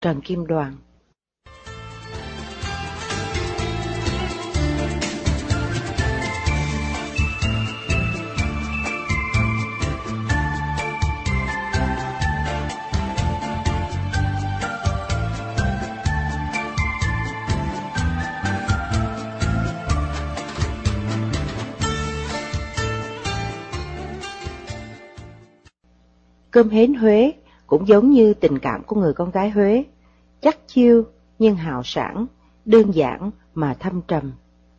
Trần Kim Đoàn. Cơm hến Huế cũng giống như tình cảm của người con gái Huế, chắc chiêu nhưng hào sảng, đơn giản mà thâm trầm.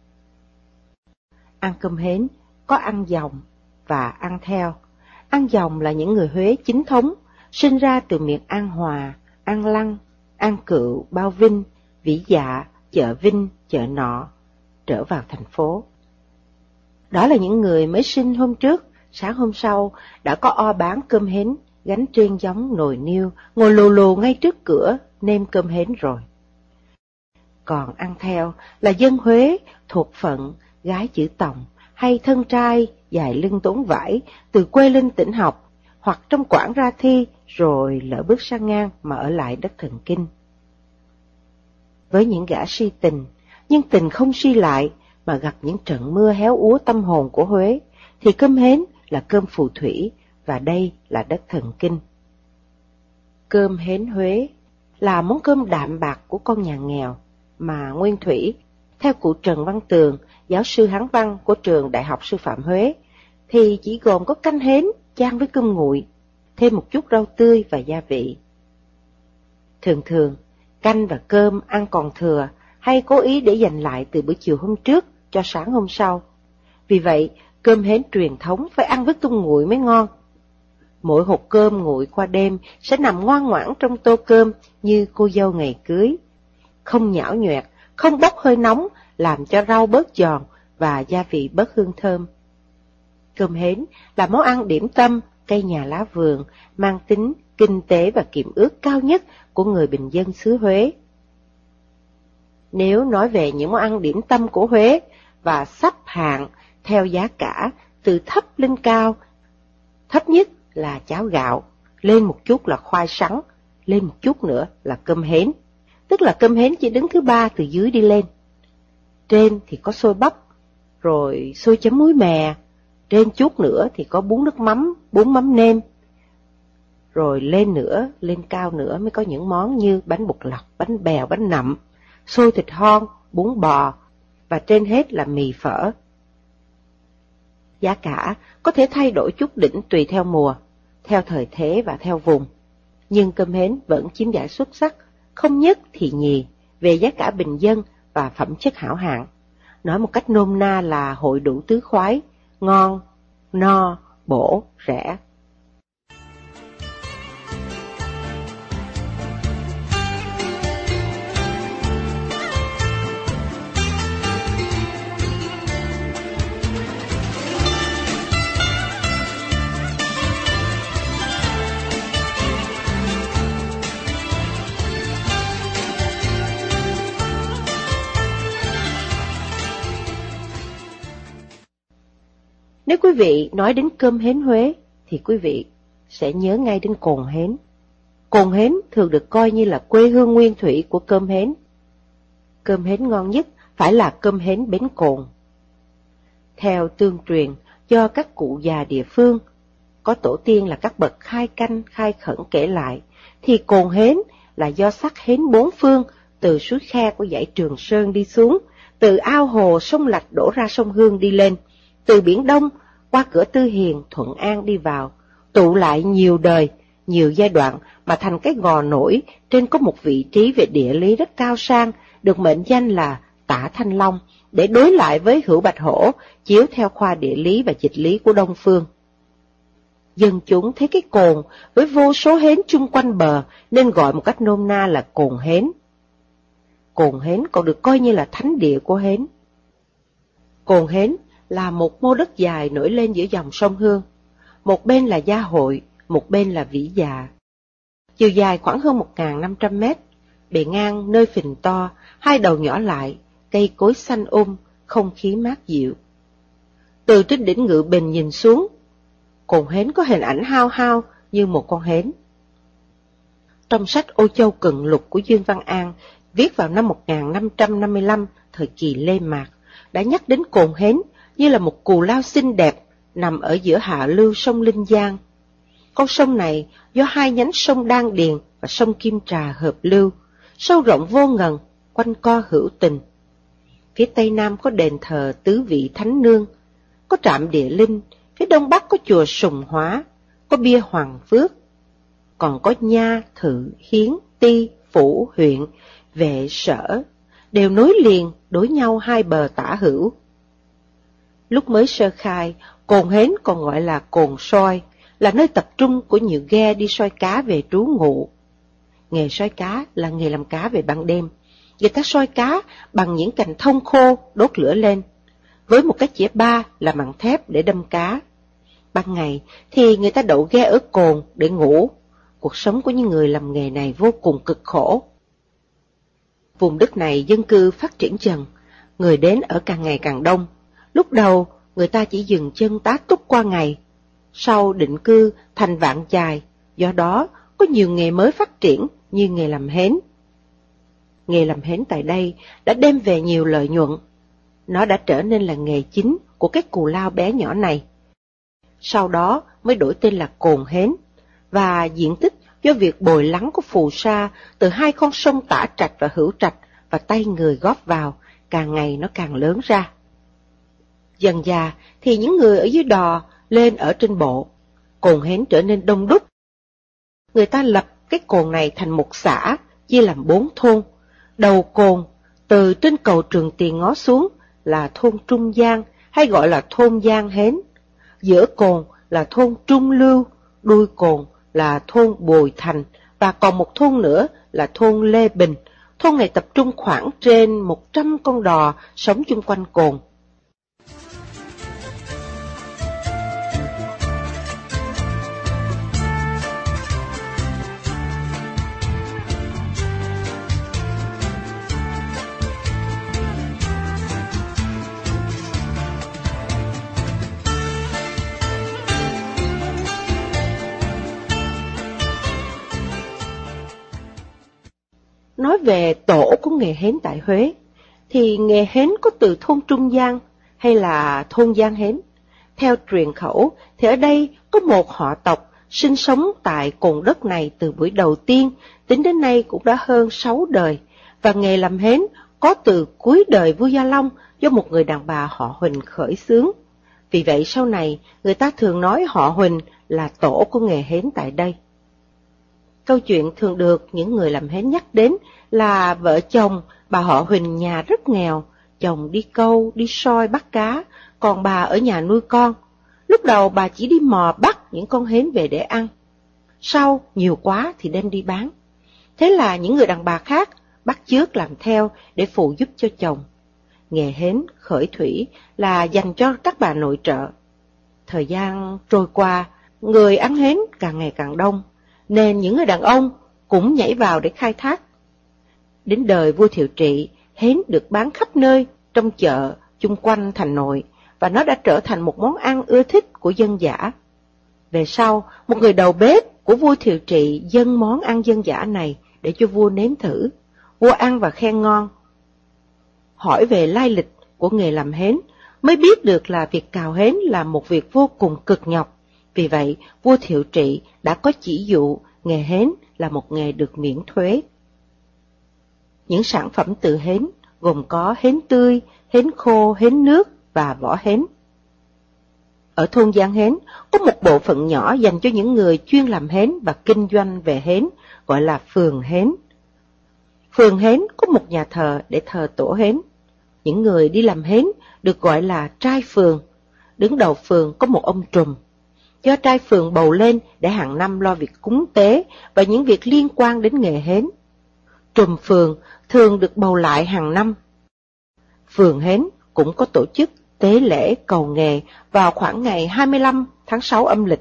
Ăn cơm hến có ăn dòng và ăn theo. Ăn dòng là những người Huế chính thống, sinh ra từ miền An Hòa, An Lăng, An Cựu, Bao Vinh, Vĩ Dạ, chợ Vinh, chợ Nọ, trở vào thành phố. Đó là những người mới sinh hôm trước, sáng hôm sau đã có o bán cơm hến, gánh trên giống nồi niêu, ngồi lù lù ngay trước cửa, nêm cơm hến rồi. Còn ăn theo là dân Huế thuộc phận gái chữ Tòng hay thân trai dài lưng tốn vải từ quê lên tỉnh học, hoặc trong quãng ra thi rồi lỡ bước sang ngang mà ở lại đất Thần Kinh. Với những gã si tình, nhưng tình không si lại mà gặp những trận mưa héo úa tâm hồn của Huế, thì cơm hến là cơm phù thủy, và đây là đất Thần Kinh. Cơm hến Huế là món cơm đạm bạc của con nhà nghèo, mà nguyên thủy, theo cụ Trần Văn Tường, giáo sư Hán văn của trường Đại học Sư phạm Huế, thì chỉ gồm có canh hến chan với cơm nguội, thêm một chút rau tươi và gia vị. Thường thường, canh và cơm ăn còn thừa hay cố ý để dành lại từ bữa chiều hôm trước cho sáng hôm sau. Vì vậy, cơm hến truyền thống phải ăn với tôm nguội mới ngon. Mỗi hột cơm nguội qua đêm sẽ nằm ngoan ngoãn trong tô cơm như cô dâu ngày cưới. Không nhão nhoẹt, không bốc hơi nóng, làm cho rau bớt giòn và gia vị bớt hương thơm. Cơm hến là món ăn điểm tâm, cây nhà lá vườn, mang tính kinh tế và kiệm ước cao nhất của người bình dân xứ Huế. Nếu nói về những món ăn điểm tâm của Huế và sắp hạng theo giá cả từ thấp lên cao, thấp nhất là cháo gạo, lên một chút là khoai sắn, lên một chút nữa là cơm hến, tức là cơm hến chỉ đứng thứ ba từ dưới đi lên. Trên thì có xôi bắp, rồi xôi chấm muối mè, trên chút nữa thì có bún nước mắm, bún mắm nêm. Rồi lên nữa, lên cao nữa mới có những món như bánh bột lọc, bánh bèo, bánh nậm, xôi thịt hon, bún bò, và trên hết là mì phở. Giá cả có thể thay đổi chút đỉnh tùy theo mùa, theo thời thế và theo vùng. Nhưng cơm hến vẫn chiếm giải xuất sắc, không nhất thì nhì, về giá cả bình dân và phẩm chất hảo hạng. Nói một cách nôm na là hội đủ tứ khoái, ngon, no, bổ, rẻ. Nếu quý vị nói đến cơm hến Huế, thì quý vị sẽ nhớ ngay đến Cồn Hến. Cồn Hến thường được coi như là quê hương nguyên thủy của cơm hến. Cơm hến ngon nhất phải là cơm hến Bến Cồn. Theo tương truyền, do các cụ già địa phương, có tổ tiên là các bậc khai canh, khai khẩn kể lại, thì Cồn Hến là do sắc hến bốn phương, từ suối khe của dãy Trường Sơn đi xuống, từ ao hồ sông Lạch đổ ra sông Hương đi lên, từ Biển Đông qua cửa Tư Hiền, Thuận An đi vào, tụ lại nhiều đời, nhiều giai đoạn mà thành cái gò nổi trên có một vị trí về địa lý rất cao sang, được mệnh danh là Tả Thanh Long, để đối lại với Hữu Bạch Hổ, chiếu theo khoa địa lý và dịch lý của Đông Phương. Dân chúng thấy cái cồn với vô số hến chung quanh bờ nên gọi một cách nôm na là Cồn Hến. Cồn Hến còn được coi như là thánh địa của hến. Cồn Hến là một mô đất dài nổi lên giữa dòng sông Hương. Một bên là Gia Hội, một bên là Vĩ Dạ. Chiều dài khoảng hơn 1.500 mét, bề ngang nơi phình to, hai đầu nhỏ lại, cây cối xanh không khí mát dịu. Từ trên đỉnh Ngự Bình nhìn xuống, Cồn Hến có hình ảnh hao hao như một con hến. Trong sách Ô Châu Cận Lục của Dương Văn An, viết vào năm 1555, thời kỳ Lê Mạc, đã nhắc đến Cồn Hến như là một cù lao xinh đẹp nằm ở giữa hạ lưu sông Linh Giang. Con sông này do hai nhánh sông Đan Điền và sông Kim Trà hợp lưu, sâu rộng vô ngần, quanh co hữu tình. Phía tây nam có đền thờ Tứ Vị Thánh Nương, có trạm địa linh, phía đông bắc có chùa Sùng Hóa, có bia Hoàng Phước, còn có Nha, Thự, Hiến, Ti, Phủ, huyện, Vệ, Sở, đều nối liền đối nhau hai bờ tả hữu. Lúc mới sơ khai, Cồn Hến còn gọi là Cồn Soi, là nơi tập trung của nhiều ghe đi soi cá về trú ngụ. Nghề soi cá là nghề làm cá về ban đêm. Người ta soi cá bằng những cành thông khô đốt lửa lên, với một cái chĩa ba là bằng thép để đâm cá. Ban ngày thì người ta đậu ghe ở cồn để ngủ. Cuộc sống của những người làm nghề này vô cùng cực khổ. Vùng đất này dân cư phát triển dần, người đến ở càng ngày càng đông. Lúc đầu người ta chỉ dừng chân tá túc qua ngày, sau định cư thành Vạn Chài, do đó có nhiều nghề mới phát triển như nghề làm hến. Nghề làm hến tại đây đã đem về nhiều lợi nhuận. Nó đã trở nên là nghề chính của cái cù lao bé nhỏ này. Sau đó mới đổi tên là Cồn Hến, và diện tích do việc bồi lắng của phù sa từ hai con sông Tả Trạch và Hữu Trạch và tay người góp vào, càng ngày nó càng lớn ra. Dần dà thì những người ở dưới đò lên ở trên bộ, Cồn Hến trở nên đông đúc. Người ta lập cái cồn này thành một xã, chia làm 4 thôn. Đầu cồn, từ trên cầu Trường Tiền ngó xuống là thôn Trung Giang, hay gọi là thôn Giang Hến. Giữa cồn là thôn Trung Lưu, đuôi cồn là thôn Bồi Thành, và còn một thôn nữa là thôn Lê Bình. Thôn này tập trung khoảng trên 100 con đò sống chung quanh cồn. Nói về tổ của nghề hến tại Huế, thì nghề hến có từ thôn Trung Giang hay là thôn Giang Hến. Theo truyền khẩu thì ở đây có một họ tộc sinh sống tại cồn đất này từ buổi đầu tiên, tính đến nay cũng đã hơn 6 đời, và nghề làm hến có từ cuối đời vua Gia Long do một người đàn bà họ Huỳnh khởi xướng. Vì vậy sau này người ta thường nói họ Huỳnh là tổ của nghề hến tại đây. Câu chuyện thường được những người làm hến nhắc đến là vợ chồng bà họ Huỳnh nhà rất nghèo, chồng đi câu, đi soi bắt cá, còn bà ở nhà nuôi con. Lúc đầu bà chỉ đi mò bắt những con hến về để ăn, sau nhiều quá thì đem đi bán. Thế là những người đàn bà khác bắt chước làm theo để phụ giúp cho chồng. Nghề hến khởi thủy là dành cho các bà nội trợ. Thời gian trôi qua, người ăn hến càng ngày càng đông, nên những người đàn ông cũng nhảy vào để khai thác. Đến đời vua Thiệu Trị, hến được bán khắp nơi trong chợ chung quanh thành nội, và nó đã trở thành một món ăn ưa thích của dân dã. Về sau, một người đầu bếp của vua Thiệu Trị dâng món ăn dân dã này để cho vua nếm thử. Vua ăn và khen ngon. Hỏi về lai lịch của nghề làm hến, mới biết được là việc cào hến là một việc vô cùng cực nhọc. Vì vậy, vua Thiệu Trị đã có chỉ dụ nghề hến là một nghề được miễn thuế. Những sản phẩm từ hến gồm có hến tươi, hến khô, hến nước và vỏ hến. Ở thôn Giang Hến có một bộ phận nhỏ dành cho những người chuyên làm hến và kinh doanh về hến, gọi là phường hến. Phường hến có một nhà thờ để thờ tổ hến. Những người đi làm hến được gọi là trai phường. Đứng đầu phường có một ông trùm, do trai phường bầu lên để hàng năm lo việc cúng tế và những việc liên quan đến nghề hến. Trùm phường thường được bầu lại hàng năm. Phường hến cũng có tổ chức tế lễ cầu nghề vào khoảng ngày 25 tháng 6 âm lịch.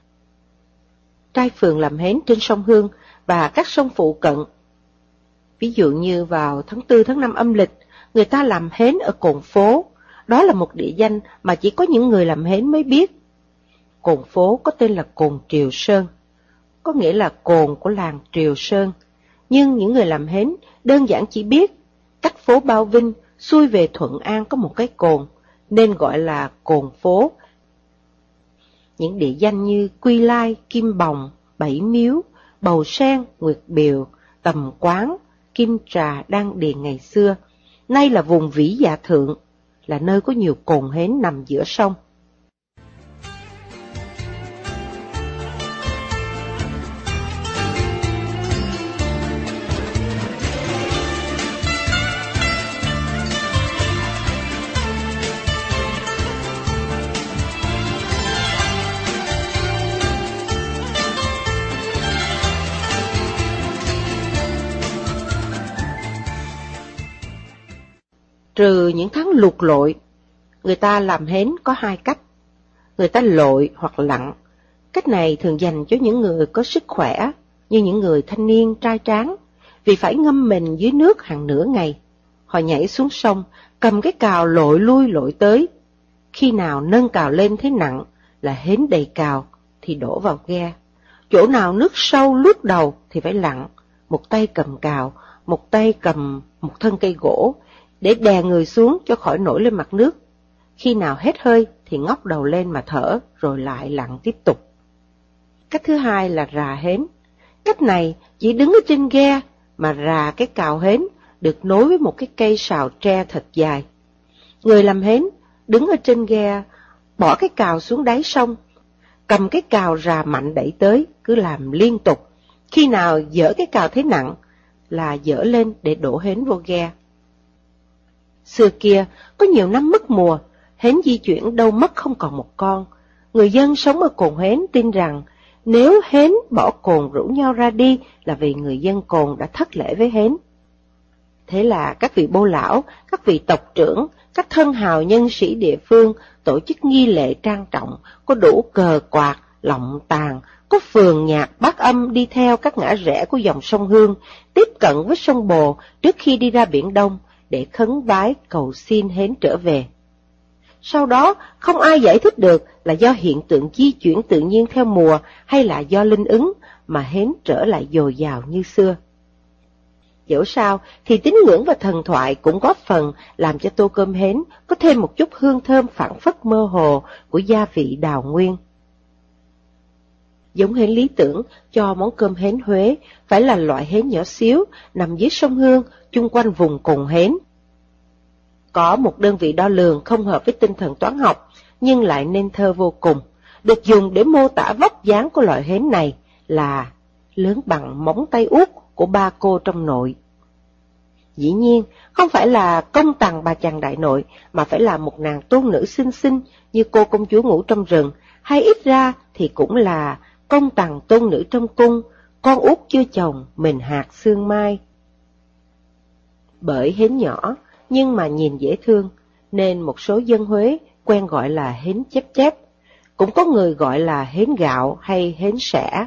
Trai phường làm hến trên sông Hương và các sông phụ cận. Ví dụ như vào tháng 4 tháng 5 âm lịch, người ta làm hến ở Cồn Phố. Đó là một địa danh mà chỉ có những người làm hến mới biết. Cồn Phố có tên là Cồn Triều Sơn. có nghĩa là cồn của làng Triều Sơn. Nhưng những người làm hến đơn giản chỉ biết cách phố Bao Vinh xuôi về Thuận An có một cái cồn, nên gọi là cồn phố. Những địa danh như Quy Lai, Kim Bồng, Bảy Miếu, Bầu Sen, Nguyệt Biều, Tầm Quán, Kim Trà, Đan Điền ngày xưa, nay là vùng Vĩ Dạ Thượng, là nơi có nhiều cồn hến nằm giữa sông. Trừ những tháng lụt lội, người ta làm hến có hai cách. Người ta lội hoặc lặn. Cách này thường dành cho những người có sức khỏe, như những người thanh niên trai tráng, vì phải ngâm mình dưới nước hàng nửa ngày. Họ nhảy xuống sông, cầm cái cào lội lui lội tới. Khi nào nâng cào lên thấy nặng là hến đầy cào thì đổ vào ghe. Chỗ nào nước sâu lướt đầu thì phải lặn, một tay cầm cào, một tay cầm một thân cây gỗ, để đè người xuống cho khỏi nổi lên mặt nước. Khi nào hết hơi thì ngóc đầu lên mà thở, rồi lại lặn tiếp tục. Cách thứ hai là rà hến. Cách này chỉ đứng ở trên ghe mà rà cái cào hến được nối với một cái cây sào tre thật dài. Người làm hến đứng ở trên ghe, bỏ cái cào xuống đáy sông, cầm cái cào rà mạnh đẩy tới, cứ làm liên tục. Khi nào dỡ cái cào thấy nặng là dỡ lên để đổ hến vô ghe. Xưa kia, có nhiều năm mất mùa, hến di chuyển đâu mất không còn một con. Người dân sống ở cồn hến tin rằng nếu hến bỏ cồn rủ nhau ra đi là vì người dân cồn đã thất lễ với hến. Thế là các vị bô lão, các vị tộc trưởng, các thân hào nhân sĩ địa phương tổ chức nghi lễ trang trọng, có đủ cờ quạt, lọng tàn, có phường nhạc bát âm đi theo các ngã rẽ của dòng sông Hương, tiếp cận với sông Bồ trước khi đi ra Biển Đông, để khấn vái cầu xin hến trở về. Sau đó, không ai giải thích được là do hiện tượng di chuyển tự nhiên theo mùa hay là do linh ứng mà hến trở lại dồi dào như xưa. Dẫu sao thì tín ngưỡng và thần thoại cũng góp phần làm cho tô cơm hến có thêm một chút hương thơm phảng phất mơ hồ của gia vị đào nguyên. Giống hến lý tưởng cho món cơm hến Huế phải là loại hến nhỏ xíu nằm dưới sông Hương chung quanh vùng cồn hến. Có một đơn vị đo lường không hợp với tinh thần toán học nhưng lại nên thơ vô cùng, được dùng để mô tả vóc dáng của loại hến này là lớn bằng móng tay út của ba cô trong nội. Dĩ nhiên, không phải là công tằng bà chàng đại nội, mà phải là một nàng tôn nữ xinh xinh như cô công chúa ngủ trong rừng, hay ít ra thì cũng là công tằng tôn nữ trong cung, con út chưa chồng, mình hạt sương mai. Bởi hến nhỏ, nhưng mà nhìn dễ thương, nên một số dân Huế quen gọi là hến chép chép, cũng có người gọi là hến gạo hay hến sẻ.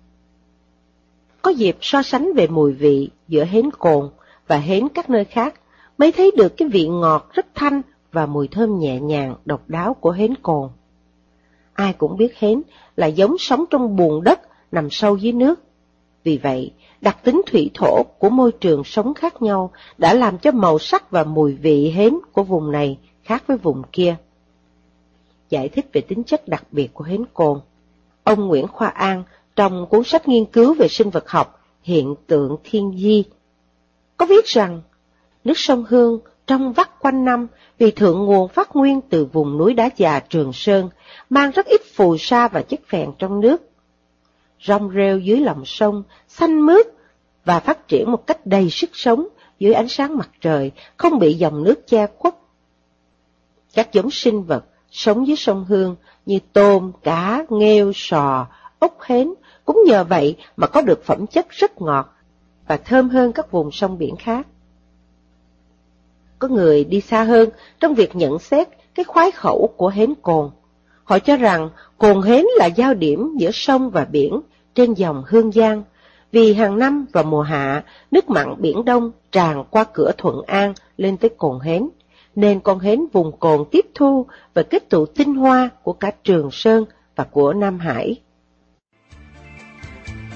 Có dịp so sánh về mùi vị giữa hến cồn và hến các nơi khác, mới thấy được cái vị ngọt rất thanh và mùi thơm nhẹ nhàng, độc đáo của hến cồn. Ai cũng biết hến là giống sống trong bùn đất nằm sâu dưới nước. Vì vậy, đặc tính thủy thổ của môi trường sống khác nhau đã làm cho màu sắc và mùi vị hến của vùng này khác với vùng kia. Giải thích về tính chất đặc biệt của hến cồn, ông Nguyễn Khoa An trong cuốn sách nghiên cứu về sinh vật học Hiện tượng thiên di có viết rằng nước sông Hương trong vắt quanh năm vì thượng nguồn phát nguyên từ vùng núi đá già Trường Sơn, mang rất ít phù sa và chất phèn trong nước. Rong rêu dưới lòng sông, xanh mướt và phát triển một cách đầy sức sống dưới ánh sáng mặt trời, không bị dòng nước che khuất. Các giống sinh vật sống dưới sông Hương như tôm, cá, nghêu, sò, ốc hến cũng nhờ vậy mà có được phẩm chất rất ngọt và thơm hơn các vùng sông biển khác. Có người đi xa hơn trong việc nhận xét cái khoái khẩu của hến cồn. Họ cho rằng cồn hến là giao điểm giữa sông và biển trên dòng Hương Giang, vì hàng năm vào mùa hạ, nước mặn Biển Đông tràn qua cửa Thuận An lên tới cồn hến, nên con hến vùng cồn tiếp thu và kết tụ tinh hoa của cả Trường Sơn và của Nam Hải.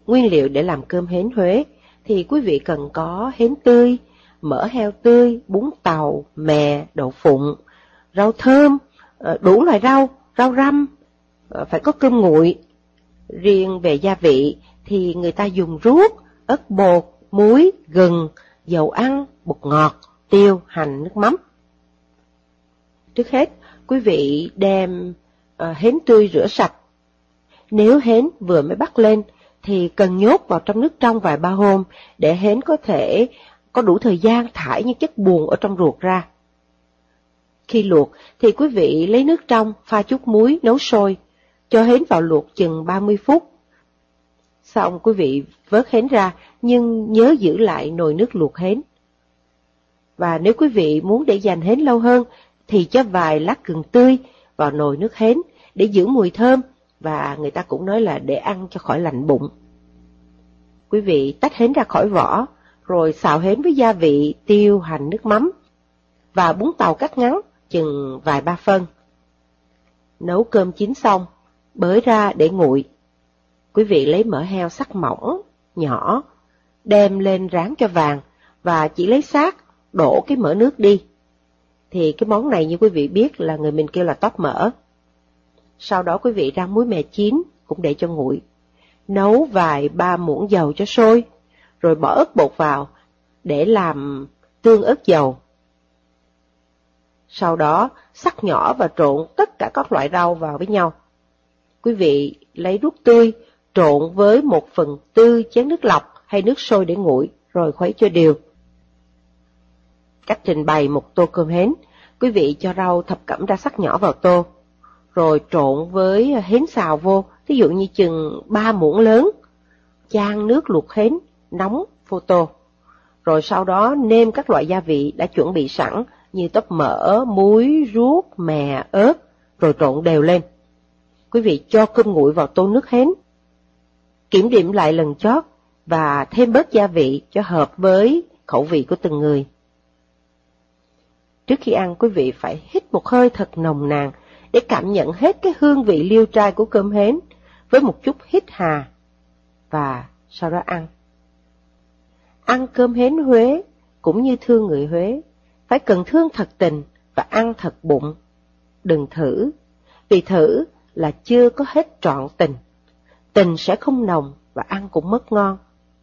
Nguyên liệu để làm cơm hến Huế thì quý vị cần có hến tươi, mỡ heo tươi, bún tàu, mè, đậu phụng, rau thơm, đủ loại rau, rau răm, phải có cơm nguội. Riêng về gia vị thì người ta dùng ruốc, ớt bột, muối, gừng, dầu ăn, bột ngọt, tiêu, hành, nước mắm. Trước hết, quý vị đem hến tươi rửa sạch. Nếu hến vừa mới bắt lên thì cần nhốt vào trong nước trong vài ba hôm để hến có thể có đủ thời gian thải những chất buồn ở trong ruột ra. Khi luộc thì quý vị lấy nước trong pha chút muối nấu sôi, cho hến vào luộc chừng 30 phút. Xong quý vị vớt hến ra nhưng nhớ giữ lại nồi nước luộc hến. Và nếu quý vị muốn để dành hến lâu hơn thì cho vài lát gừng tươi vào nồi nước hến để giữ mùi thơm, và người ta cũng nói là để ăn cho khỏi lạnh bụng. Quý vị tách hến ra khỏi vỏ, rồi xào hến với gia vị tiêu, hành, nước mắm và bún tàu cắt ngắn chừng vài ba phân. Nấu cơm chín xong, bới ra để nguội. Quý vị lấy mỡ heo sắc mỏng, nhỏ, đem lên rán cho vàng và chỉ lấy xác, đổ cái mỡ nước đi. Thì cái món này như quý vị biết là người mình kêu là tóp mỡ. Sau đó quý vị rang muối mè chín, cũng để cho nguội. Nấu vài ba muỗng dầu cho sôi, rồi bỏ ớt bột vào để làm tương ớt dầu. Sau đó sắc nhỏ và trộn tất cả các loại rau vào với nhau. Quý vị lấy ruốc tươi, trộn với 1/4 chén nước lọc hay nước sôi để nguội, rồi khuấy cho đều. Cách trình bày một tô cơm hến, quý vị cho rau thập cẩm ra sắc nhỏ vào tô, rồi trộn với hến xào vô, ví dụ như chừng 3 muỗng lớn, chan nước luộc hến nóng vô tô. Rồi sau đó nêm các loại gia vị đã chuẩn bị sẵn như tóp mỡ, muối, ruốc, mè, ớt, rồi trộn đều lên. Quý vị cho cơm nguội vào tô nước hến, kiểm điểm lại lần chót và thêm bớt gia vị cho hợp với khẩu vị của từng người. Trước khi ăn, quý vị phải hít một hơi thật nồng nàn để cảm nhận hết cái hương vị liêu trai của cơm hến với một chút hít hà, và sau đó ăn. Ăn cơm hến Huế cũng như thương người Huế, phải cần thương thật tình và ăn thật bụng. Đừng thử, vì thử là chưa có hết trọn tình. Tình sẽ không nồng và ăn cũng mất ngon.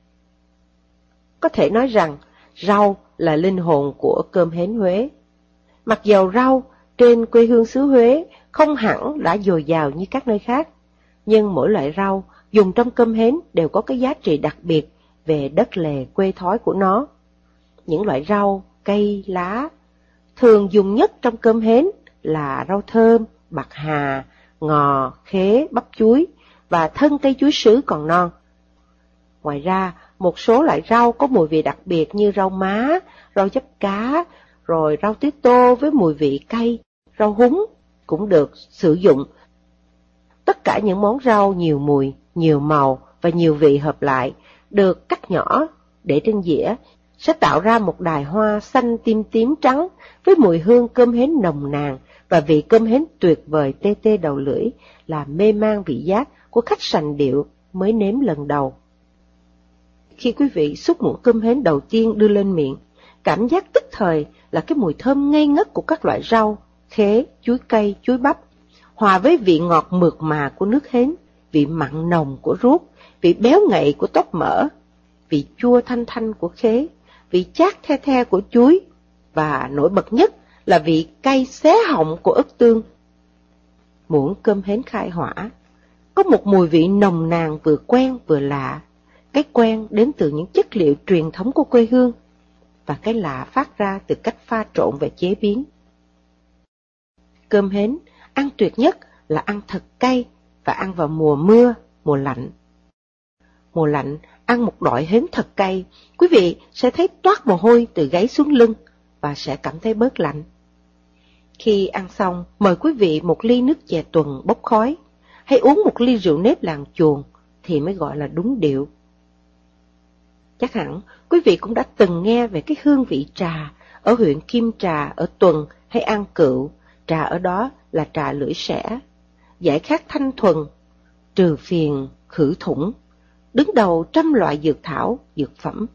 Có thể nói rằng rau là linh hồn của cơm hến Huế. Mặc dầu rau trên quê hương xứ Huế không hẳn đã dồi dào như các nơi khác, nhưng mỗi loại rau dùng trong cơm hến đều có cái giá trị đặc biệt về đất lề quê thói của nó. Những loại rau, cây, lá thường dùng nhất trong cơm hến là rau thơm, bạc hà, ngò, khế, bắp chuối và thân cây chuối sứ còn non. Ngoài ra, một số loại rau có mùi vị đặc biệt như rau má, rau chắp cá, rồi rau tía tô với mùi vị cay, rau húng cũng được sử dụng. Tất cả những món rau nhiều mùi, nhiều màu và nhiều vị hợp lại, được cắt nhỏ để trên dĩa, sẽ tạo ra một đài hoa xanh tím tím trắng với mùi hương cơm hến nồng nàn và vị cơm hến tuyệt vời tê tê đầu lưỡi, làm mê man vị giác của khách sành điệu mới nếm lần đầu. Khi quý vị xúc muỗng cơm hến đầu tiên đưa lên miệng, cảm giác tức thời là cái mùi thơm ngây ngất của các loại rau, khế, chuối cây, chuối bắp, hòa với vị ngọt mượt mà của nước hến, vị mặn nồng của ruốc, vị béo ngậy của tóp mỡ, vị chua thanh thanh của khế, vị chát the the của chuối, và nổi bật nhất là vị cay xé họng của ớt tương. Muỗng cơm hến khai hỏa có một mùi vị nồng nàn vừa quen vừa lạ. Cái quen đến từ những chất liệu truyền thống của quê hương, và cái lạ phát ra từ cách pha trộn và chế biến. Cơm hến ăn tuyệt nhất là ăn thật cay và ăn vào mùa mưa, mùa lạnh. Mùa lạnh ăn một đọi hến thật cay, quý vị sẽ thấy toát mồ hôi từ gáy xuống lưng và sẽ cảm thấy bớt lạnh. Khi ăn xong, mời quý vị một ly nước chè tuần bốc khói, hay uống một ly rượu nếp làng chuồng thì mới gọi là đúng điệu. Chắc hẳn quý vị cũng đã từng nghe về cái hương vị trà ở huyện Kim Trà ở Tuần hay An Cựu. Trà ở đó là trà lưỡi sẻ, giải khát thanh thuần, trừ phiền, khử thủng, đứng đầu trăm loại dược thảo, dược phẩm.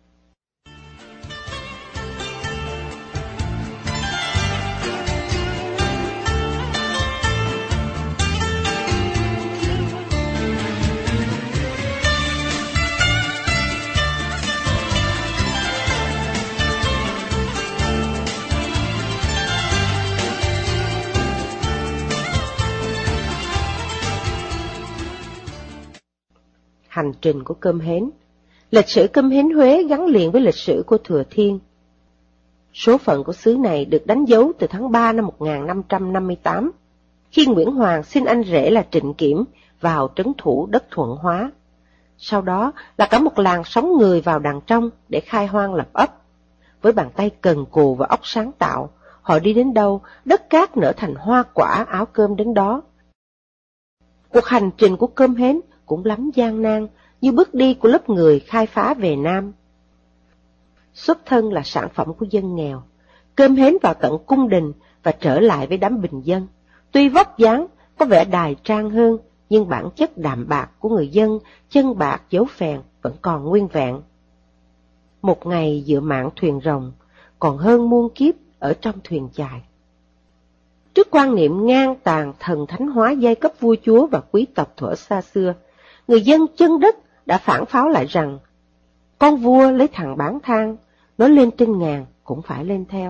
Hành trình của cơm hến. Lịch sử cơm hến Huế gắn liền với lịch sử của Thừa Thiên. Số phận của xứ này được đánh dấu từ tháng 3 năm 1558, khi Nguyễn Hoàng xin anh rể là Trịnh Kiểm vào trấn thủ đất Thuận Hóa. Sau đó là cả một làng sóng người vào đàng trong để khai hoang lập ấp. Với bàn tay cần cù và óc sáng tạo, họ đi đến đâu, đất cát nở thành hoa quả áo cơm đến đó. Cuộc hành trình của cơm hến cũng lắm gian nan như bước đi của lớp người khai phá về Nam. Xuất thân là sản phẩm của dân nghèo, cơm hến vào tận cung đình và trở lại với đám bình dân. Tuy vóc dáng có vẻ đài trang hơn, nhưng bản chất đạm bạc của người dân, chân bạc dấu phèn vẫn còn nguyên vẹn. Một ngày dựa mạng thuyền rồng, còn hơn muôn kiếp ở trong thuyền chài. Trước quan niệm ngang tàn thần thánh hóa giai cấp vua chúa và quý tộc thuở xa xưa, người dân chân đất đã phản pháo lại rằng con vua lấy thằng bán than, nó lên trên ngàn cũng phải lên theo.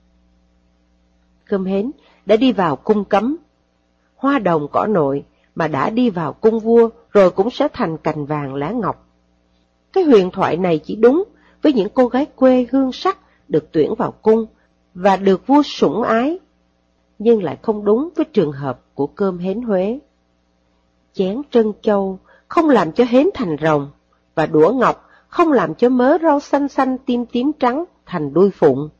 Cơm hến đã đi vào cung cấm, hoa đồng cỏ nội mà đã đi vào cung vua rồi cũng sẽ thành cành vàng lá ngọc. Cái huyền thoại này chỉ đúng với những cô gái quê hương sắc được tuyển vào cung và được vua sủng ái, nhưng lại không đúng với trường hợp của cơm hến Huế. Chén trân châu không làm cho hến thành rồng, và đũa ngọc không làm cho mớ rau xanh xanh tím tím trắng thành đuôi phụng.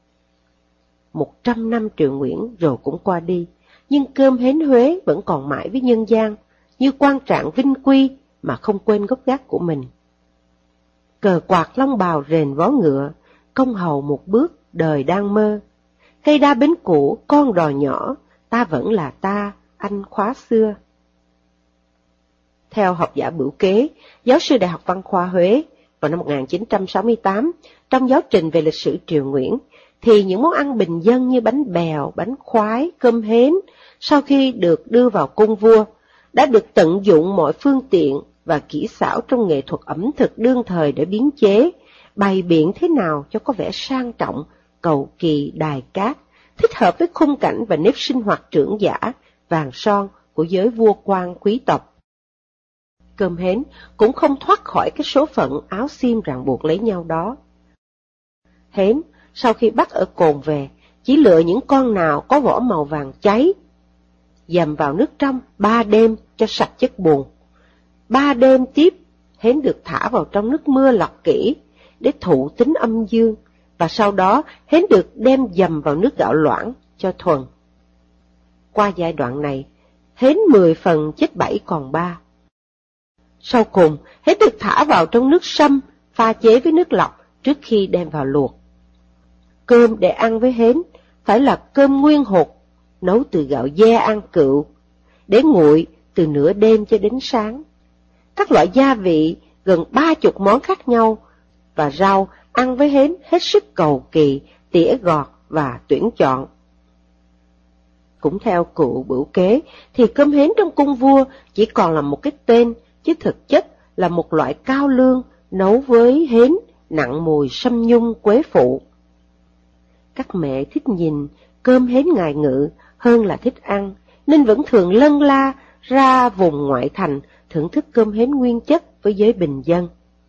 100 năm Triều Nguyễn rồi cũng qua đi, nhưng cơm hến Huế vẫn còn mãi với nhân gian, như quan trạng vinh quy mà không quên gốc gác của mình. Cờ quạt long bào rền vó ngựa, công hầu một bước đời đang mơ. Cây đa bến cũ con đò nhỏ, ta vẫn là ta, anh khóa xưa. Theo học giả Bửu Kế, giáo sư Đại học Văn khoa Huế, vào năm 1968, trong giáo trình về lịch sử Triều Nguyễn, thì những món ăn bình dân như bánh bèo, bánh khoái, cơm hến, sau khi được đưa vào cung vua, đã được tận dụng mọi phương tiện và kỹ xảo trong nghệ thuật ẩm thực đương thời để biến chế, bày biện thế nào cho có vẻ sang trọng, cầu kỳ, đài cát, thích hợp với khung cảnh và nếp sinh hoạt trưởng giả, vàng son của giới vua quan quý tộc. Cơm hến cũng không thoát khỏi cái số phận áo xiêm ràng buộc lấy nhau đó. Hến, sau khi bắt ở cồn về, chỉ lựa những con nào có vỏ màu vàng cháy, dầm vào nước trong 3 đêm cho sạch chất bùn. 3 đêm tiếp, hến được thả vào trong nước mưa lọc kỹ để thụ tính âm dương, và sau đó hến được đem dầm vào nước gạo loãng cho thuần. Qua giai đoạn này, hến 10 phần chết 7 còn 3. Sau cùng, hến được thả vào trong nước sâm, pha chế với nước lọc trước khi đem vào luộc. Cơm để ăn với hến phải là cơm nguyên hột, nấu từ gạo de ăn cựu, để nguội từ nửa đêm cho đến sáng. Các loại gia vị gần 30 món khác nhau, và rau ăn với hến hết sức cầu kỳ, tỉa gọt và tuyển chọn. Cũng theo cụ Bửu Kế, thì cơm hến trong cung vua chỉ còn là một cái tên, chứ thực chất là một loại cao lương nấu với hến nặng mùi sâm nhung quế phụ. Các mẹ thích nhìn cơm hến Ngài Ngự hơn là thích ăn, nên vẫn thường lân la ra vùng ngoại thành thưởng thức cơm hến nguyên chất với giới bình dân.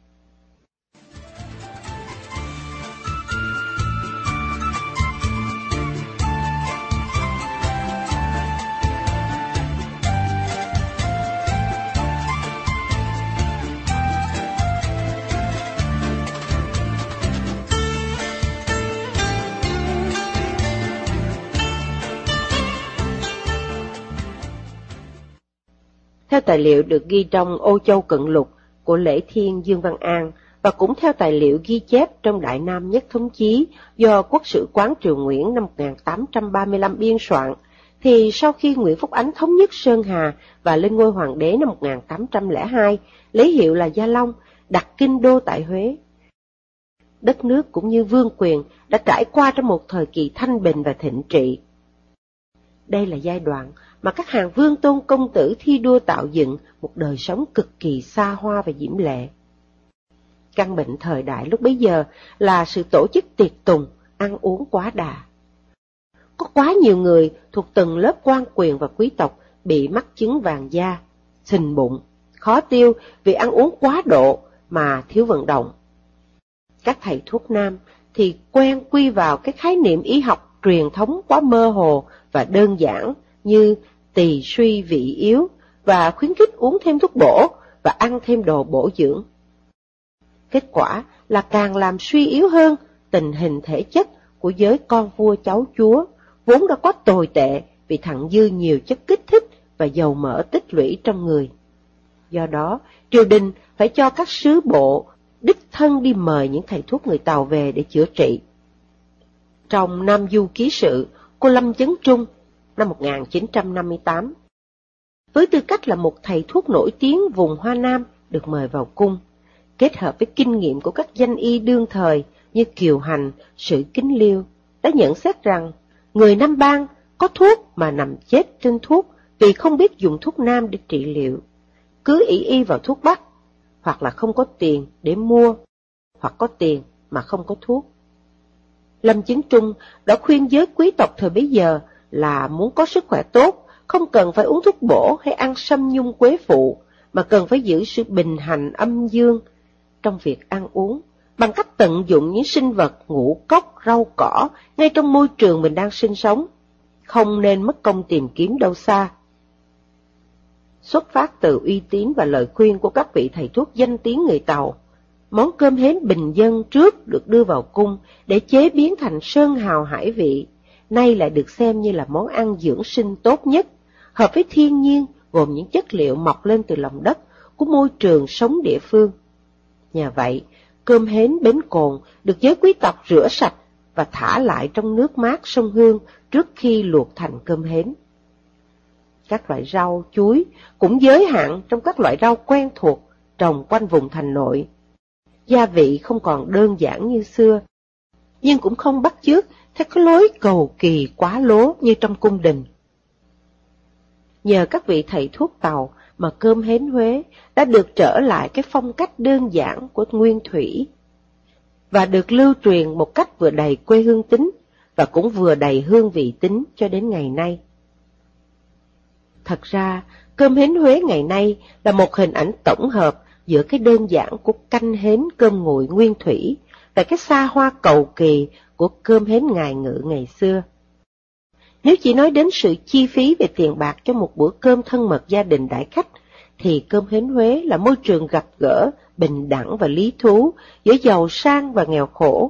Theo tài liệu được ghi trong Ô Châu Cận Lục của Lễ Thiên Dương Văn An, và cũng theo tài liệu ghi chép trong Đại Nam Nhất Thống Chí do Quốc sử quán Triều Nguyễn năm 1835 biên soạn, thì sau khi Nguyễn Phúc Ánh thống nhất Sơn Hà và lên ngôi hoàng đế năm 1802, lấy hiệu là Gia Long, đặt kinh đô tại Huế, đất nước cũng như vương quyền đã trải qua trong một thời kỳ thanh bình và thịnh trị. Đây là giai đoạn mà các hàng vương tôn công tử thi đua tạo dựng một đời sống cực kỳ xa hoa và diễm lệ. Căn bệnh thời đại lúc bấy giờ là sự tổ chức tiệc tùng, ăn uống quá đà. Có quá nhiều người thuộc từng lớp quan quyền và quý tộc bị mắc chứng vàng da, sình bụng, khó tiêu vì ăn uống quá độ mà thiếu vận động. Các thầy thuốc nam thì quen quy vào cái khái niệm y học truyền thống quá mơ hồ và đơn giản như tỳ suy vị yếu và khuyến khích uống thêm thuốc bổ và ăn thêm đồ bổ dưỡng. Kết quả là càng làm suy yếu hơn tình hình thể chất của giới con vua cháu chúa, vốn đã có tồi tệ vì thặng dư nhiều chất kích thích và dầu mỡ tích lũy trong người. Do đó, triều đình phải cho các sứ bộ đích thân đi mời những thầy thuốc người Tàu về để chữa trị. Trong Nam Du Ký Sự, cô Lâm Chấn Trung, năm 1958, với tư cách là một thầy thuốc nổi tiếng vùng Hoa Nam được mời vào cung, kết hợp với kinh nghiệm của các danh y đương thời như Kiều Hành, Sử Kính Liêu, đã nhận xét rằng người Nam Bang có thuốc mà nằm chết trên thuốc vì không biết dùng thuốc Nam để trị liệu, cứ ỷ y vào thuốc Bắc, hoặc là không có tiền để mua, hoặc có tiền mà không có thuốc. Lâm Chấn Trung đã khuyên giới quý tộc thời bấy giờ là muốn có sức khỏe tốt, không cần phải uống thuốc bổ hay ăn sâm nhung quế phụ, mà cần phải giữ sự bình hành âm dương trong việc ăn uống, bằng cách tận dụng những sinh vật ngũ cốc, rau cỏ ngay trong môi trường mình đang sinh sống, không nên mất công tìm kiếm đâu xa. Xuất phát từ uy tín và lời khuyên của các vị thầy thuốc danh tiếng người Tàu, món cơm hến bình dân trước được đưa vào cung để chế biến thành sơn hào hải vị, nay lại được xem như là món ăn dưỡng sinh tốt nhất, hợp với thiên nhiên, gồm những chất liệu mọc lên từ lòng đất của môi trường sống địa phương. Nhờ vậy, cơm hến Bến Cồn được giới quý tộc rửa sạch và thả lại trong nước mát sông Hương trước khi luộc thành cơm hến. Các loại rau, chuối cũng giới hạn trong các loại rau quen thuộc trồng quanh vùng thành nội. Gia vị không còn đơn giản như xưa, nhưng cũng không bắt chước theo cái lối cầu kỳ quá lố như trong cung đình. Nhờ các vị thầy thuốc Tàu mà cơm hến Huế đã được trở lại cái phong cách đơn giản của nguyên thủy, và được lưu truyền một cách vừa đầy quê hương tính và cũng vừa đầy hương vị tính cho đến ngày nay. Thật ra, cơm hến Huế ngày nay là một hình ảnh tổng hợp giữa cái đơn giản của canh hến cơm nguội nguyên thủy và cái xa hoa cầu kỳ của cơm hến ngài ngự ngày xưa. Nếu chỉ nói đến sự chi phí về tiền bạc cho một bữa cơm thân mật gia đình đại khách, thì cơm hến Huế là môi trường gặp gỡ, bình đẳng và lý thú giữa giàu sang và nghèo khổ.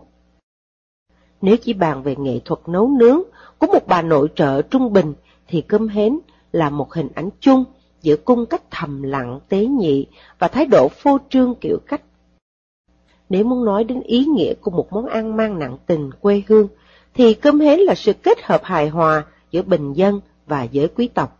Nếu chỉ bàn về nghệ thuật nấu nướng của một bà nội trợ trung bình, thì cơm hến là một hình ảnh chung giữa cung cách thầm lặng tế nhị và thái độ phô trương kiểu cách. Nếu muốn nói đến ý nghĩa của một món ăn mang nặng tình quê hương, thì cơm hến là sự kết hợp hài hòa giữa bình dân và giới quý tộc.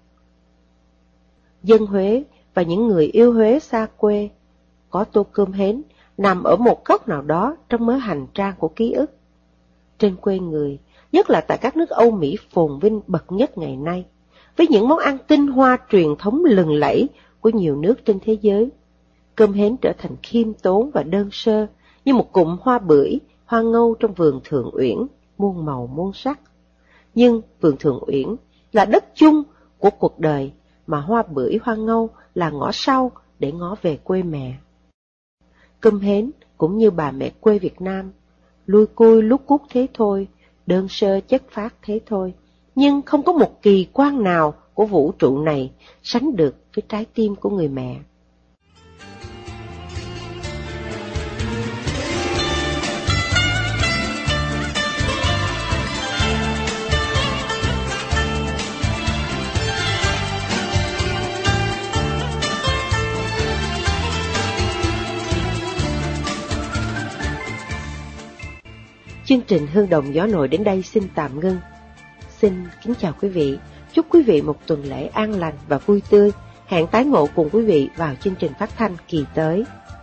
Dân Huế và những người yêu Huế xa quê có tô cơm hến nằm ở một góc nào đó trong mớ hành trang của ký ức. Trên quê người, nhất là tại các nước Âu Mỹ phồn vinh bậc nhất ngày nay, với những món ăn tinh hoa truyền thống lừng lẫy của nhiều nước trên thế giới, cơm hến trở thành khiêm tốn và đơn sơ như một cụm hoa bưởi, hoa ngâu trong vườn Thượng Uyển, muôn màu muôn sắc. Nhưng vườn Thượng Uyển là đất chung của cuộc đời, mà hoa bưởi hoa ngâu là ngõ sau để ngó về quê mẹ. Cơm hến cũng như bà mẹ quê Việt Nam, lui cui lút cút thế thôi, đơn sơ chất phác thế thôi, nhưng không có một kỳ quan nào của vũ trụ này sánh được với trái tim của người mẹ. Chương trình Hương Đồng Gió Nổi đến đây xin tạm ngưng. xin kính chào quý vị, chúc quý vị một tuần lễ an lành và vui tươi. Hẹn tái ngộ cùng quý vị vào chương trình phát thanh kỳ tới.